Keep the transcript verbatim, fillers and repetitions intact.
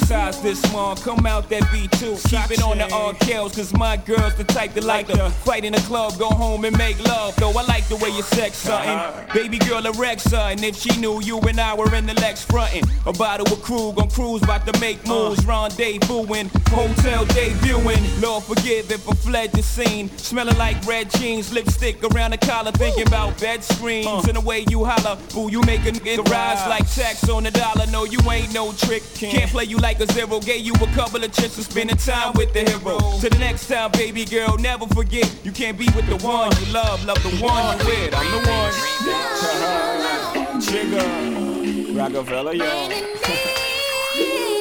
size this small, come out that B two. Keep it on the R Kells, cause my girl's the type that like to fight in the club, go home and make love. Though I like the way you sex something. Baby girl a Rexa, and if she knew you and I were in the Lex frontin'. A bottle of Krug on cruise, about to make moves, rendezvousing, hotel debuting. Lord forgive if I fled the scene, smelling like red jeans, lipstick around the collar, thinking about bed screens. And the way you holler, boo, you make a nigga rise like tax on the dollar. No, you ain't no trick, can't play you like a zero. Gave you a couple of chicks and spending time with the hero. To the next time, baby girl, never forget, you can't be with the one you love, love the one you with. I'm the one. Jigga, Rockefeller, yo.